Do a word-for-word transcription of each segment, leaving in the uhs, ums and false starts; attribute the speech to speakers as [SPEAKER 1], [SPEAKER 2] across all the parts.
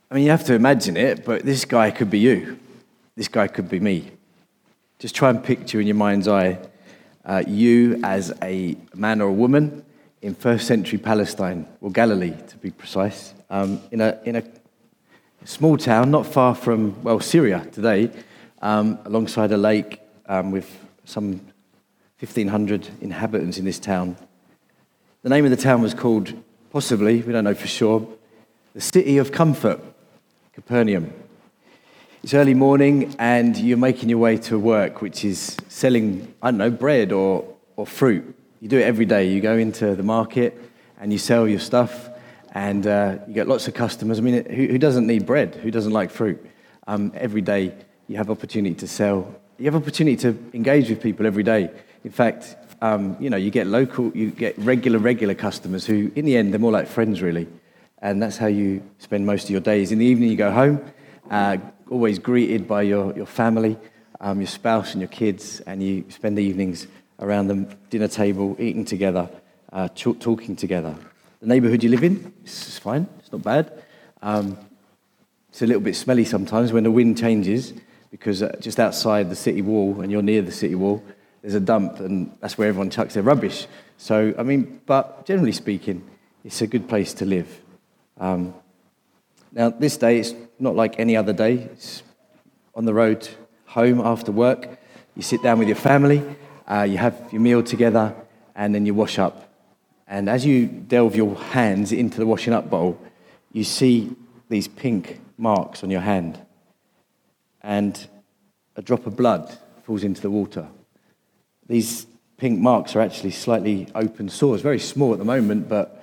[SPEAKER 1] I mean, you have to imagine it, but this guy could be you. This guy could be me. Just try and picture in your mind's eye uh, you as a man or a woman in first century Palestine, or Galilee to be precise, um, in a in a small town not far from, well, Syria today, um, alongside a lake um, with some fifteen hundred inhabitants in this town. The name of the town was called, possibly, we don't know for sure, the City of Comfort, Capernaum. It's early morning and you're making your way to work, which is selling, I don't know, bread or, or fruit. You do it every day. You go into the market and you sell your stuff and uh, you get lots of customers. I mean, who, who doesn't need bread? Who doesn't like fruit? Um, every day you have opportunity to sell. You have opportunity to engage with people every day. In fact, um, you know, you get local, you get regular, regular customers who, in the end, they're more like friends, really. And that's how you spend most of your days. In the evening, you go home, uh, always greeted by your, your family, um, your spouse and your kids, and you spend the evenings around the dinner table, eating together, uh, ch- talking together. The neighbourhood you live in, it's fine, it's not bad. Um, it's a little bit smelly sometimes when the wind changes, because uh, just outside the city wall, and you're near the city wall, there's a dump, and that's where everyone chucks their rubbish. So, I mean, but generally speaking, it's a good place to live. Um, now, this day, it's not like any other day. It's on the road home after work. You sit down with your family, uh, you have your meal together, and then you wash up. And as you delve your hands into the washing up bowl, you see these pink marks on your hand. And a drop of blood falls into the water. These pink marks are actually slightly open sores, very small at the moment, but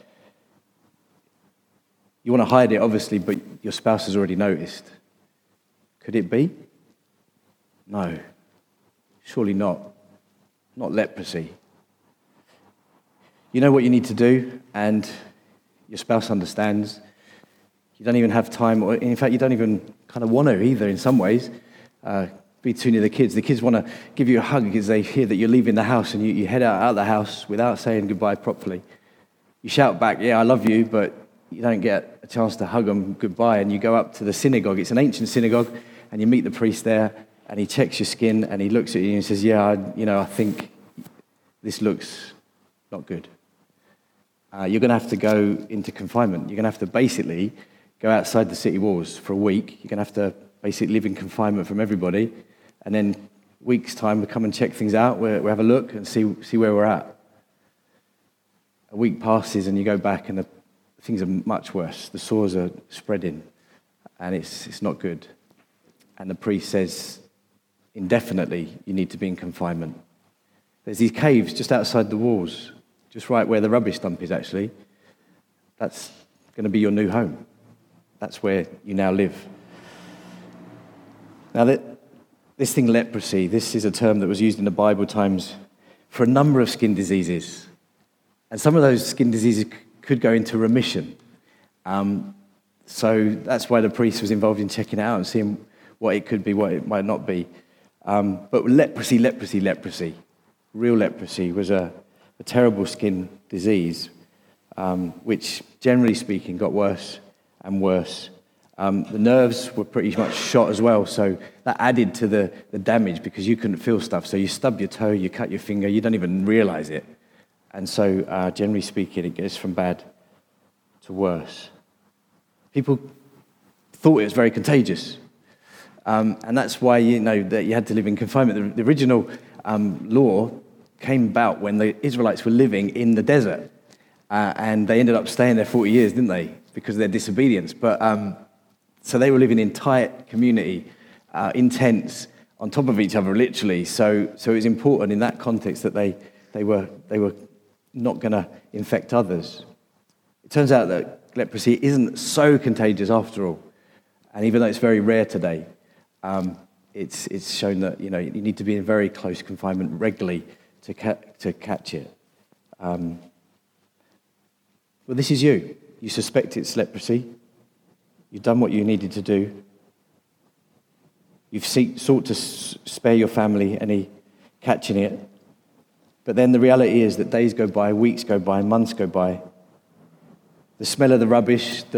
[SPEAKER 1] you want to hide it, obviously, but your spouse has already noticed. Could it be? No, surely not. Not leprosy. You know what you need to do, and your spouse understands. You don't even have time, or in fact, you don't even kind of want to either in some ways. Uh, be too near the kids. The kids want to give you a hug as they hear that you're leaving the house, and you, you head out, out of the house without saying goodbye properly. You shout back, yeah, I love you, but you don't get a chance to hug them goodbye, and you go up to the synagogue. It's an ancient synagogue, and you meet the priest there, and he checks your skin, and he looks at you and says, yeah, I, you know, I think this looks not good. Uh, you're going to have to go into confinement. You're going to have to basically go outside the city walls for a week. You're going to have to basically live in confinement from everybody, and then a week's time we come and check things out. We'll, we'll have a look and see see where we're at. A week passes, and you go back, and the things are much worse. The sores are spreading, and it's it's not good. And the priest says, indefinitely, you need to be in confinement. There's these caves just outside the walls, just right where the rubbish dump is, actually. That's going to be your new home. That's where you now live. Now, that, this thing, leprosy, this is a term that was used in the Bible times for a number of skin diseases. And some of those skin diseases c- could go into remission. Um, so that's why the priest was involved in checking it out and seeing what it could be, what it might not be. Um, but leprosy, leprosy, leprosy, real leprosy was a, a terrible skin disease, um, which, generally speaking, got worse and worse. Um, the nerves were pretty much shot as well, so that added to the, the damage because you couldn't feel stuff. So you stub your toe, you cut your finger, you don't even realize it. And so, uh, generally speaking, it goes from bad to worse. People thought it was very contagious. Um, and that's why, you know, that you had to live in confinement. The, the original um, law came about when the Israelites were living in the desert. Uh, and they ended up staying there forty years, didn't they? Because of their disobedience. But um, so they were living in tight community, uh, in tents, on top of each other, literally. So, so it was important in that context that they they were they were not going to infect others. It turns out that leprosy isn't so contagious after all, and even though it's very rare today, um, it's it's shown that you know you need to be in very close confinement regularly to ca- to catch it. Um, well, this is you. You suspect it's leprosy. You've done what you needed to do. You've seek, sought to s- spare your family any catching it. But then the reality is that days go by, weeks go by, months go by. The smell of the rubbish that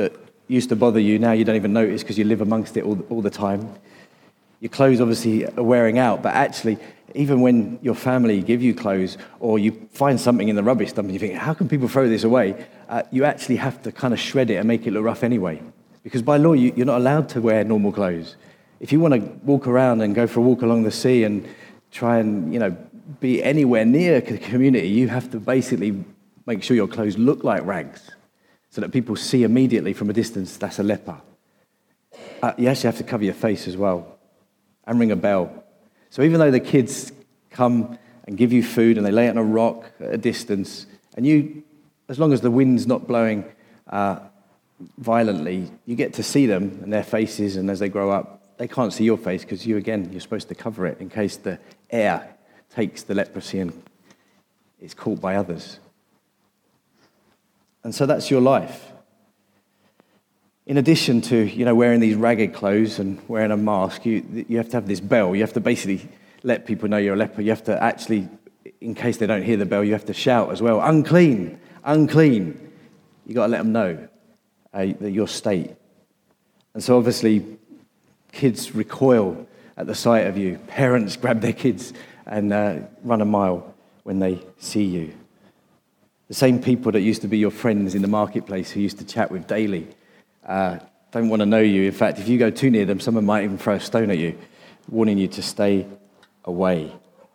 [SPEAKER 1] used to bother you, now you don't even notice because you live amongst it all, all the time. Your clothes obviously are wearing out, but actually, even when your family give you clothes or you find something in the rubbish dump and you think, how can people throw this away? Uh, you actually have to kind of shred it and make it look rough anyway. Because by law, you, you're not allowed to wear normal clothes. If you want to walk around and go for a walk along the sea and try and, you know, be anywhere near the community, you have to basically make sure your clothes look like rags so that people see immediately from a distance that's a leper. Uh, you actually have to cover your face as well and ring a bell. So even though the kids come and give you food and they lay it on a rock at a distance, and you, as long as the wind's not blowing uh, violently, you get to see them and their faces, and as they grow up, they can't see your face because you, again, you're supposed to cover it in case the air takes the leprosy and it's caught by others. And so that's your life. In addition to, you know, wearing these ragged clothes and wearing a mask, you you have to have this bell. You have to basically let people know you're a leper. You have to actually, in case they don't hear the bell, you have to shout as well, unclean, unclean. You got to let them know uh, that your state. And so obviously, kids recoil at the sight of you. Parents grab their kids and uh, run a mile when they see you. The same people that used to be your friends in the marketplace who used to chat with daily uh, don't want to know you. In fact, if you go too near them, someone might even throw a stone at you, warning you to stay away.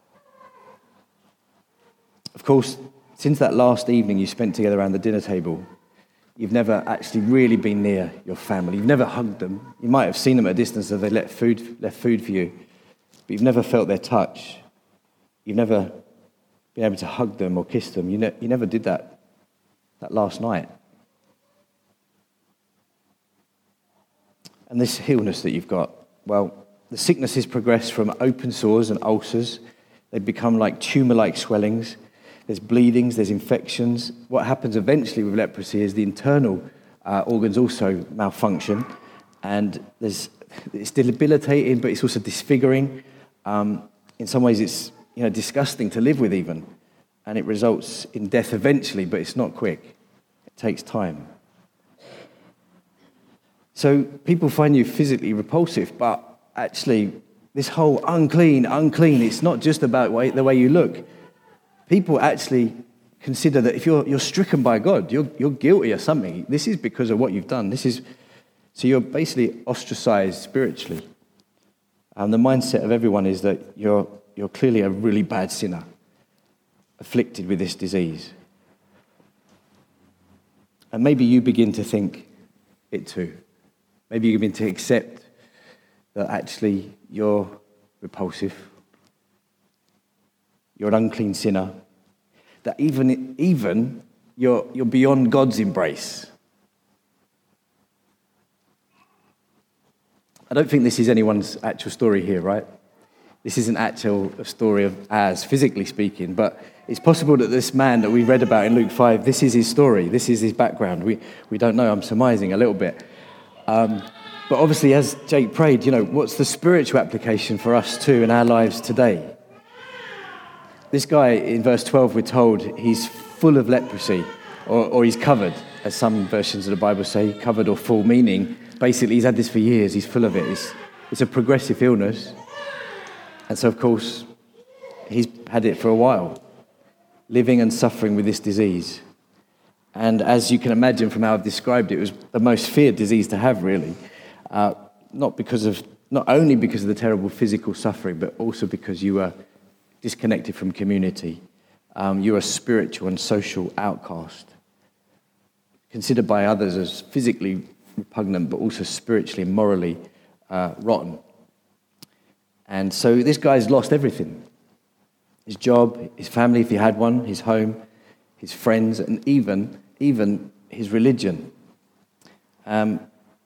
[SPEAKER 1] Of course, since that last evening you spent together around the dinner table, you've never actually really been near your family. You've never hugged them. You might have seen them at a distance as they left food, left food for you, but you've never felt their touch. You've never been able to hug them or kiss them. You, ne- you never did that that last night. And this illness that you've got, well, the sickness has progressed from open sores and ulcers. They've become like tumor-like swellings. There's bleedings, there's infections. What happens eventually with leprosy is the internal uh, organs also malfunction. And there's, it's debilitating, but it's also disfiguring. Um, in some ways, it's you know disgusting to live with even. And it results in death eventually, but it's not quick. It takes time. So people find you physically repulsive, but actually this whole unclean, unclean, it's not just about way, the way you look. People actually consider that if you're you're stricken by God, you're you're guilty of something. This is because of what you've done. This is so you're basically ostracized spiritually. And the mindset of everyone is that you're you're clearly a really bad sinner, afflicted with this disease. And maybe you begin to think it too. Maybe you begin to accept that actually you're repulsive. You're an unclean sinner. That even, even you're, you're beyond God's embrace. I don't think this is anyone's actual story here, right? This isn't actual a story of as physically speaking, but it's possible that this man that we read about in Luke five, this is his story, this is his background. We we don't know, I'm surmising a little bit. Um, but obviously, as Jake prayed, you know, what's the spiritual application for us too in our lives today? This guy, in verse twelve, we're told he's full of leprosy, or, or he's covered, as some versions of the Bible say, covered or full, meaning basically he's had this for years, he's full of it. It's, it's a progressive illness. And so, of course, he's had it for a while, living and suffering with this disease. And as you can imagine from how I've described it, it was the most feared disease to have, really. Uh, not because of, not only because of the terrible physical suffering, but also because you were disconnected from community. Um, you're a spiritual and social outcast, considered by others as physically repugnant, but also spiritually and morally uh, rotten. And so this guy's lost everything. His job, his family, if he had one, his home, his friends, and even, even his religion. Um,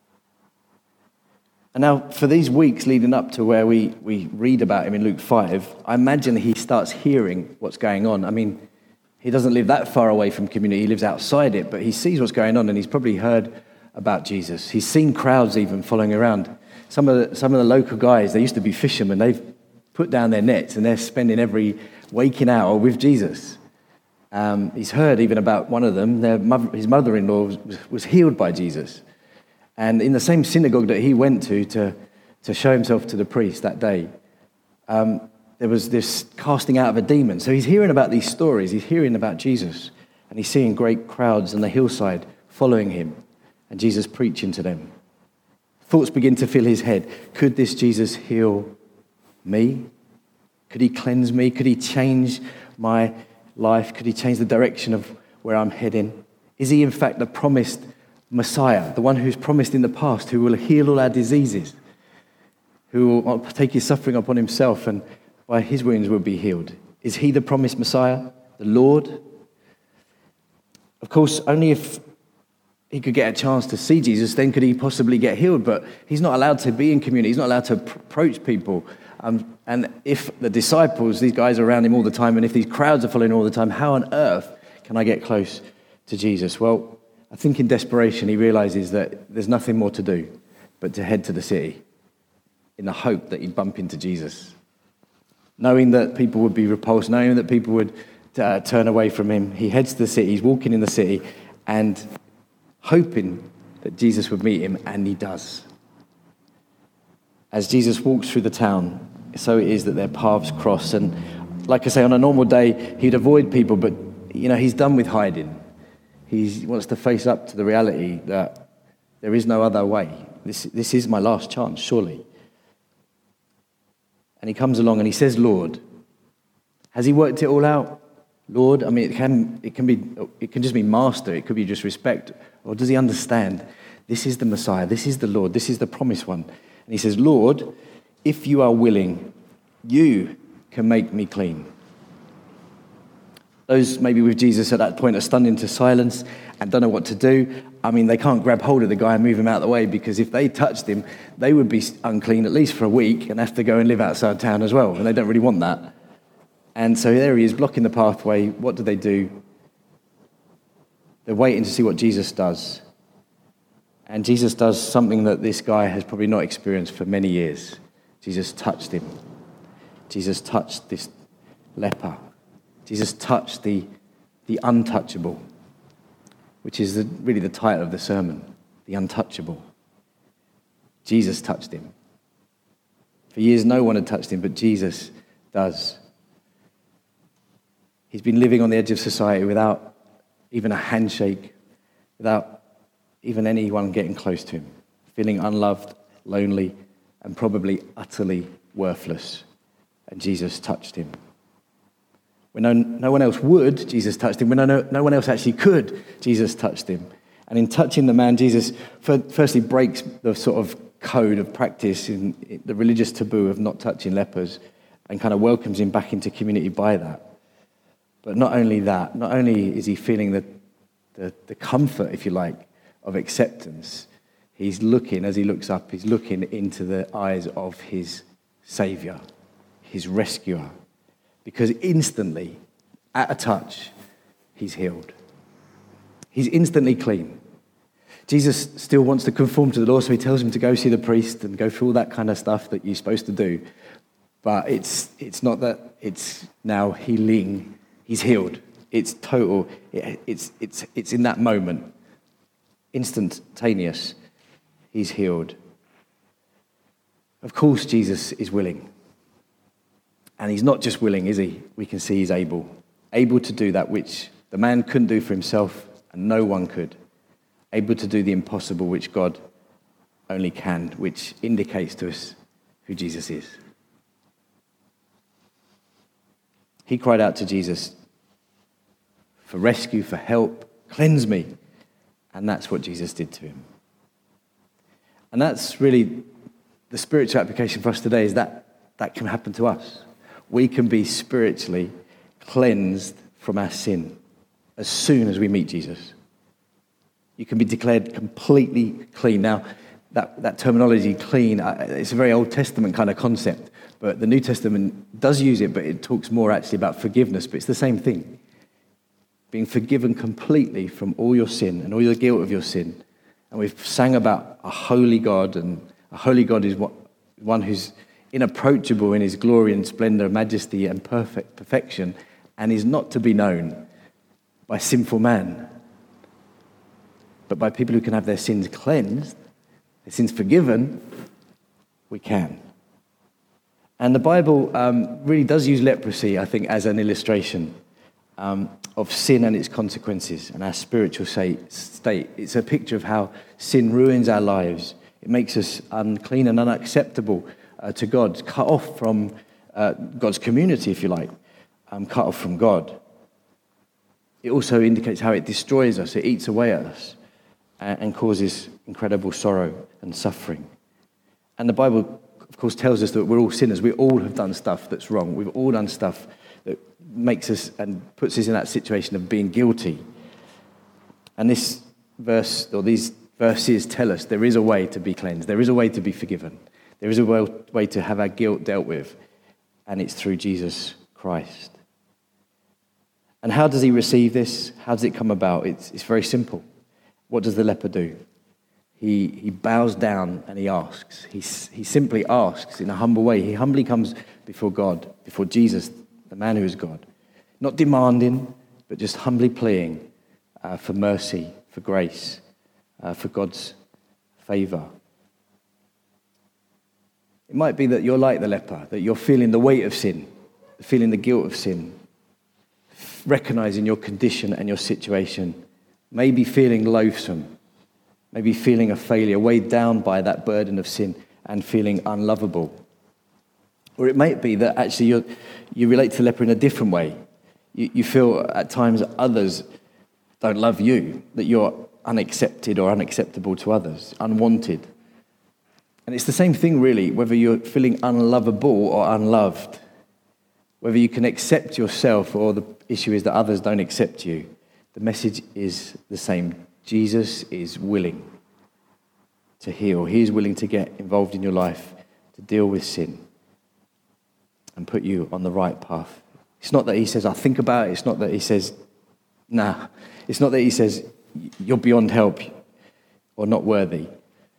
[SPEAKER 1] and now, for these weeks leading up to where we, we read about him in Luke five, I imagine he starts hearing what's going on. I mean, he doesn't live that far away from community. He lives outside it, but he sees what's going on, and he's probably heard about Jesus. He's seen crowds even following around. Some of the, some of the local guys, they used to be fishermen. They've put down their nets, and they're spending every waking hour with Jesus. Um, he's heard even about one of them. Their mother, his mother-in-law was, was healed by Jesus. And in the same synagogue that he went to to, to show himself to the priest that day, um, there was this casting out of a demon. So he's hearing about these stories. He's hearing about Jesus. And he's seeing great crowds on the hillside following him. And Jesus preaching to them. Thoughts begin to fill his head. Could this Jesus heal me? Could he cleanse me? Could he change my life? Could he change the direction of where I'm heading? Is he in fact the promised Messiah, the one who's promised in the past, who will heal all our diseases, who will take his suffering upon himself and by his wounds will be healed? Is he the promised Messiah, the Lord? Of course, only if he could get a chance to see Jesus, then could he possibly get healed. But he's not allowed to be in community. He's not allowed to approach people. Um, and if the disciples, these guys are around him all the time, and if these crowds are following all the time, how on earth can I get close to Jesus? Well, I think in desperation, he realizes that there's nothing more to do but to head to the city in the hope that he'd bump into Jesus. Knowing that people would be repulsed, knowing that people would uh, turn away from him, he heads to the city. He's walking in the city and hoping that Jesus would meet him, and he does. As Jesus walks through the town, so it is that their paths cross. And like I say, on a normal day, he'd avoid people, but you know, he's done with hiding. He wants to face up to the reality that there is no other way. This, this is my last chance, surely. And he comes along and he says, Lord. Has he worked it all out? Lord, I mean, it can, it can be, it can just be master. It could be just respect. Or does he understand? This is the Messiah. This is the Lord. This is the promised one. And he says, Lord, if you are willing, you can make me clean. Those maybe with Jesus at that point are stunned into silence and don't know what to do. I mean, they can't grab hold of the guy and move him out of the way, because if they touched him, they would be unclean at least for a week and have to go and live outside town as well. And they don't really want that. And so there he is, blocking the pathway. What do they do? They're waiting to see what Jesus does. And Jesus does something that this guy has probably not experienced for many years. Jesus touched him. Jesus touched this leper. Jesus touched the, the untouchable, which is the, really the title of the sermon, the untouchable. Jesus touched him. For years, no one had touched him, but Jesus does. He's been living on the edge of society without even a handshake, without even anyone getting close to him, feeling unloved, lonely, and probably utterly worthless. And Jesus touched him. When no, no one else would, Jesus touched him. When no, no one else actually could, Jesus touched him. And in touching the man, Jesus firstly breaks the sort of code of practice, in the religious taboo of not touching lepers, and kind of welcomes him back into community by that. But not only that, not only is he feeling the, the, the comfort, if you like, of acceptance, he's looking, as he looks up, he's looking into the eyes of his Savior, his rescuer. Because instantly, at a touch, he's healed. He's instantly clean. Jesus still wants to conform to the law, so he tells him to go see the priest and go through all that kind of stuff that you're supposed to do. But it's it's not that it's now healing. He's healed. It's total. It, it's it's it's in that moment, instantaneous. He's healed. Of course, Jesus is willing. And he's not just willing, is he? We can see he's able. Able to do that which the man couldn't do for himself and no one could. Able to do the impossible which God only can, which indicates to us who Jesus is. He cried out to Jesus for rescue, for help, cleanse me. And that's what Jesus did to him. And that's really the spiritual application for us today, is that that can happen to us. We can be spiritually cleansed from our sin as soon as we meet Jesus. You can be declared completely clean. Now, that, that terminology, clean, it's a very Old Testament kind of concept, but the New Testament does use it, but it talks more actually about forgiveness, but it's the same thing. Being forgiven completely from all your sin and all the guilt of your sin. And we've sang about a holy God, and a holy God is one who's inapproachable in his glory and splendor, majesty and perfect perfection, and is not to be known by sinful man, but by people who can have their sins cleansed their sins forgiven, we can. And the Bible um, really does use leprosy, I think, as an illustration um, of sin and its consequences and our spiritual state. It's a picture of how sin ruins our lives. It makes us unclean and unacceptable uh, to God, cut off from uh, God's community, if you like, um, cut off from God. It also indicates how it destroys us, it eats away at us, and, and causes incredible sorrow and suffering. And the Bible, of course, tells us that we're all sinners. We all have done stuff that's wrong. We've all done stuff that makes us and puts us in that situation of being guilty. And this verse, or these verses tell us there is a way to be cleansed. There is a way to be forgiven. There is a way to have our guilt dealt with. And it's through Jesus Christ. And how does he receive this? How does it come about? It's, it's very simple. What does the leper do? He, he bows down and he asks. He, he simply asks in a humble way. He humbly comes before God, before Jesus, the man who is God. Not demanding, but just humbly pleading uh, for mercy, for grace, uh, for God's favor. It might be that you're like the leper, that you're feeling the weight of sin, feeling the guilt of sin, recognizing your condition and your situation, maybe feeling loathsome, maybe feeling a failure, weighed down by that burden of sin and feeling unlovable. Or it might be that actually you you relate to the leper in a different way. You, you feel at times others don't love you, that you're unaccepted or unacceptable to others, unwanted. And it's the same thing really, whether you're feeling unlovable or unloved, whether you can accept yourself or the issue is that others don't accept you. The message is the same. Jesus is willing to heal. He is willing to get involved in your life, to deal with sin and put you on the right path. It's not that he says, I'll think about it. It's not that he says, nah. It's not that he says, you're beyond help or not worthy.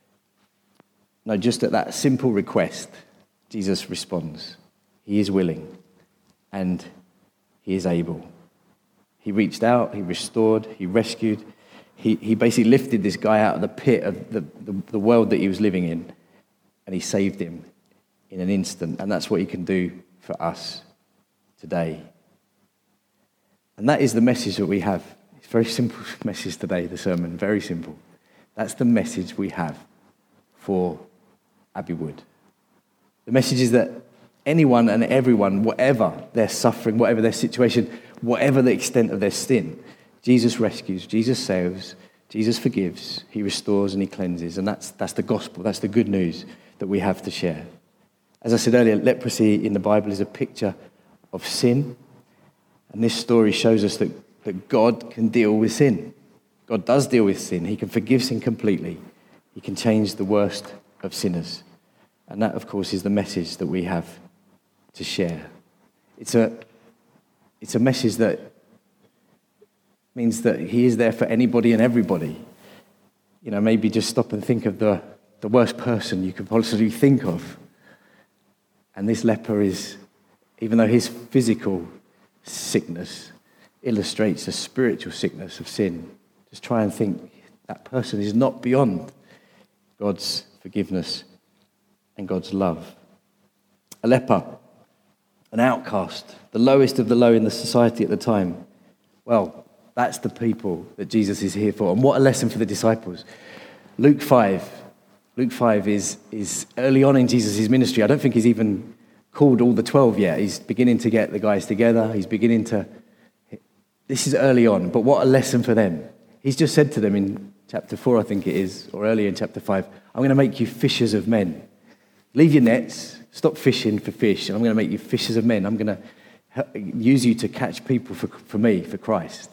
[SPEAKER 1] No, just at that simple request, Jesus responds. He is willing and he is able. He reached out, he restored, he rescued. He, he basically lifted this guy out of the pit of the, the, the world that he was living in, and he saved him in an instant. And that's what he can do for us today. And that is the message that we have. It's a very simple message today, the sermon, very simple. That's the message we have for Abbey Wood. The message is that anyone and everyone, whatever their suffering, whatever their situation, whatever the extent of their sin, Jesus rescues, Jesus saves, Jesus forgives, he restores and he cleanses. And that's that's the gospel, that's the good news that we have to share. As I said earlier, leprosy in the Bible is a picture of sin. And this story shows us that, that God can deal with sin. God does deal with sin. He can forgive sin completely. He can change the worst of sinners. And that, of course, is the message that we have to share. It's a, it's a message that means that he is there for anybody and everybody. You know, maybe just stop and think of the, the worst person you could possibly think of. And this leper is, even though his physical sickness illustrates a spiritual sickness of sin, just try and think that person is not beyond God's forgiveness and God's love. A leper, an outcast, the lowest of the low in the society at the time. Well, that's the people that Jesus is here for. And what a lesson for the disciples. Luke five. Luke five is, is early on in Jesus' ministry. I don't think he's even called all the twelve yet. He's beginning to get the guys together. He's beginning to... This is early on, but what a lesson for them. He's just said to them in chapter four, I think it is, or earlier in chapter five, I'm going to make you fishers of men. Leave your nets, stop fishing for fish, and I'm going to make you fishers of men. I'm going to use you to catch people for, for me, for Christ.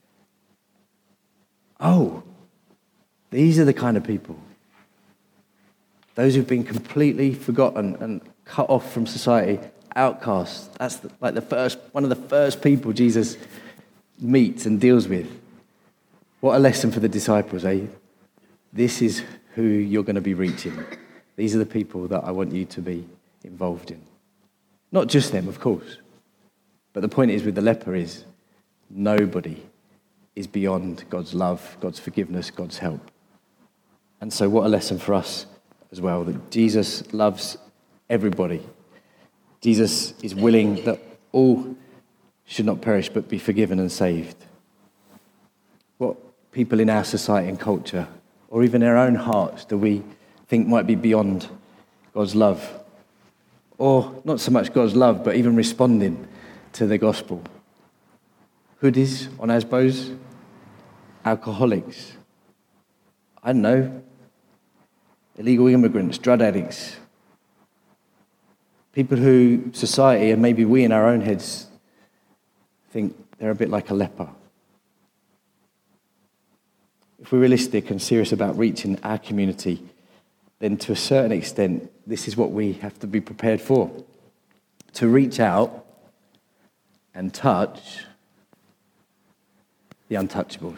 [SPEAKER 1] Oh, these are the kind of people. Those who've been completely forgotten and cut off from society, outcasts. That's the, like the first, one of the first people Jesus meets and deals with. What a lesson for the disciples, eh? This is who you're going to be reaching. These are the people that I want you to be involved in. Not just them, of course. But the point is with the leper is nobody is beyond God's love, God's forgiveness, God's help. And so what a lesson for us as well, that Jesus loves everybody. Jesus is willing that all should not perish but be forgiven and saved. What people in our society and culture, or even our own hearts, do we think might be beyond God's love? Or not so much God's love, but even responding to the gospel. Hoodies on Asbos, alcoholics, I don't know, illegal immigrants, drug addicts, people who society and maybe we in our own heads think they're a bit like a leper. If we're realistic and serious about reaching our community, then to a certain extent, this is what we have to be prepared for. To reach out and touch the untouchables.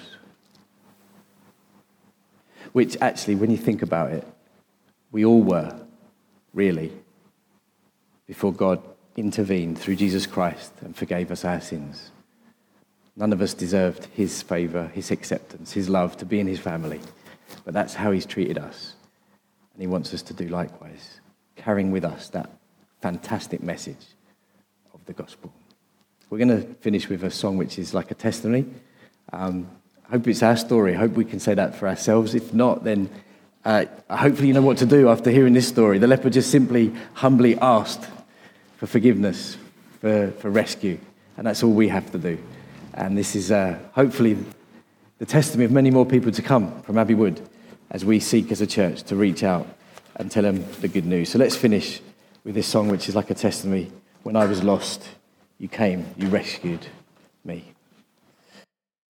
[SPEAKER 1] Which actually, when you think about it, we all were, really, before God intervened through Jesus Christ and forgave us our sins. None of us deserved his favour, his acceptance, his love, to be in his family. But that's how he's treated us. And he wants us to do likewise, carrying with us that fantastic message of the gospel. We're going to finish with a song which is like a testimony. Um, I hope it's our story. I hope we can say that for ourselves. If not, then uh, hopefully you know what to do after hearing this story. The leper just simply, humbly asked for forgiveness, for, for rescue. And that's all we have to do. And this is uh, hopefully the testimony of many more people to come from Abbey Wood as we seek as a church to reach out and tell them the good news. So let's finish with this song, which is like a testimony. When I was lost, you came, you rescued me.